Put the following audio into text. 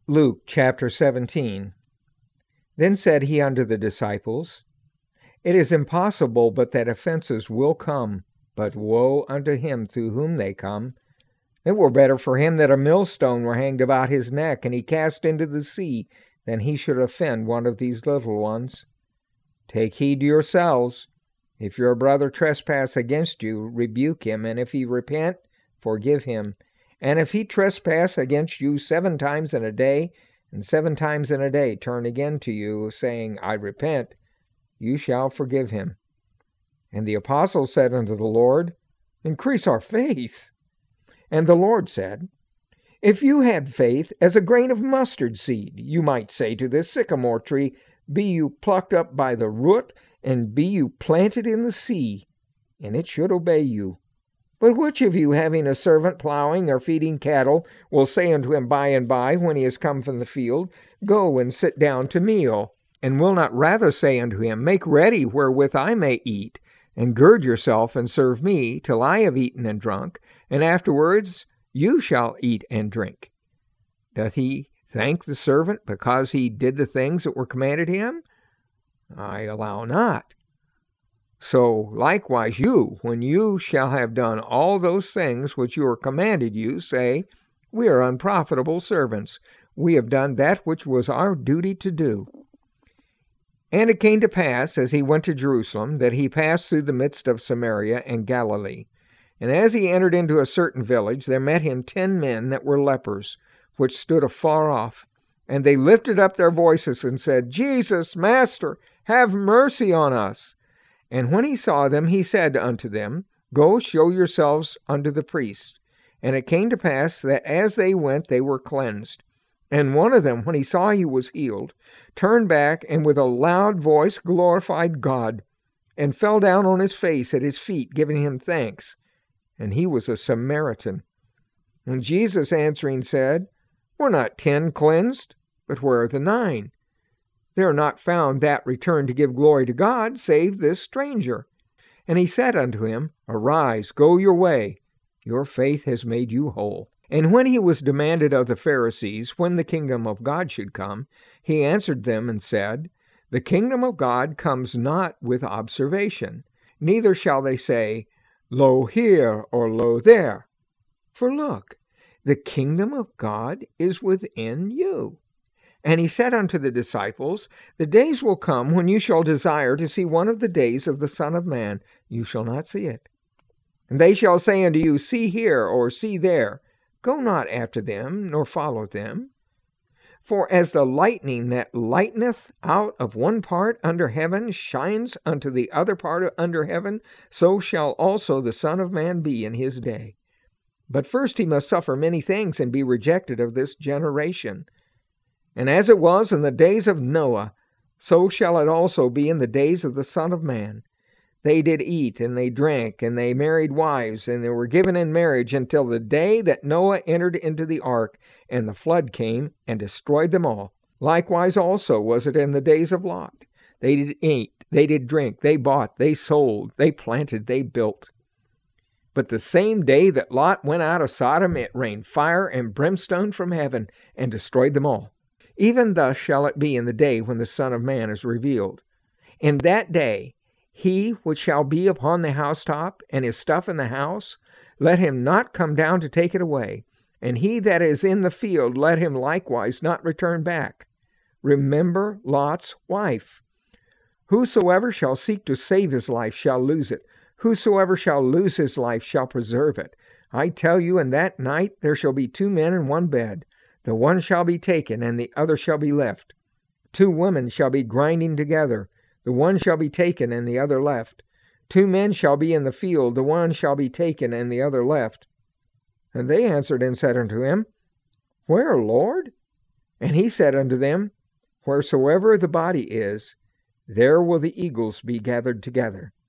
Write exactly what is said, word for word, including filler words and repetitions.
Luke chapter seventeen. Then said he unto the disciples, It is impossible but that offenses will come, but woe unto him through whom they come. It were better for him that a millstone were hanged about his neck, and he cast into the sea, than he should offend one of these little ones. Take heed to yourselves. If your brother trespass against you, rebuke him, and if he repent, forgive him. And if he trespass against you seven times in a day, and seven times in a day turn again to you, saying, I repent, you shall forgive him. And the apostles said unto the Lord, Increase our faith. And the Lord said, If you had faith as a grain of mustard seed, you might say to this sycamore tree, Be you plucked up by the root, and be you planted in the sea, and it should obey you. But which of you, having a servant plowing or feeding cattle, will say unto him by and by, when he is come from the field, Go and sit down to meal? And will not rather say unto him, Make ready wherewith I may eat, and gird yourself and serve me, till I have eaten and drunk, and afterwards you shall eat and drink? Doth he thank the servant because he did the things that were commanded him? I allow not. So likewise you, when you shall have done all those things which you are commanded you, say, We are unprofitable servants. We have done that which was our duty to do. And it came to pass, as he went to Jerusalem, that he passed through the midst of Samaria and Galilee. And as he entered into a certain village, there met him ten men that were lepers, which stood afar off. And they lifted up their voices and said, Jesus, Master, have mercy on us. And when he saw them, he said unto them, Go show yourselves unto the priests. And it came to pass that as they went, they were cleansed. And one of them, when he saw he was healed, turned back, and with a loud voice glorified God, and fell down on his face at his feet, giving him thanks. And he was a Samaritan. And Jesus answering said, Were not ten cleansed? But where are the nine? There are not found that return to give glory to God, save this stranger. And he said unto him, Arise, go your way. Your faith has made you whole. And when he was demanded of the Pharisees when the kingdom of God should come, he answered them and said, The kingdom of God comes not with observation, neither shall they say, Lo here, or lo there. For look, the kingdom of God is within you. And he said unto the disciples, The days will come when you shall desire to see one of the days of the Son of Man. You shall not see it. And they shall say unto you, See here, or see there. Go not after them, nor follow them. For as the lightning that lighteneth out of one part under heaven shines unto the other part under heaven, so shall also the Son of Man be in his day. But first he must suffer many things and be rejected of this generation. And as it was in the days of Noah, so shall it also be in the days of the Son of Man. They did eat, and they drank, and they married wives, and they were given in marriage until the day that Noah entered into the ark, and the flood came and destroyed them all. Likewise also was it in the days of Lot. They did eat, they did drink, they bought, they sold, they planted, they built. But the same day that Lot went out of Sodom, it rained fire and brimstone from heaven, and destroyed them all. Even thus shall it be in the day when the Son of Man is revealed. In that day, he which shall be upon the housetop, and his stuff in the house, let him not come down to take it away. And he that is in the field, let him likewise not return back. Remember Lot's wife. Whosoever shall seek to save his life shall lose it. Whosoever shall lose his life shall preserve it. I tell you, in that night there shall be two men in one bed. The one shall be taken, and the other shall be left. Two women shall be grinding together. The one shall be taken, and the other left. Two men shall be in the field. The one shall be taken, and the other left. And they answered and said unto him, Where, Lord? And he said unto them, Wheresoever the body is, there will the eagles be gathered together.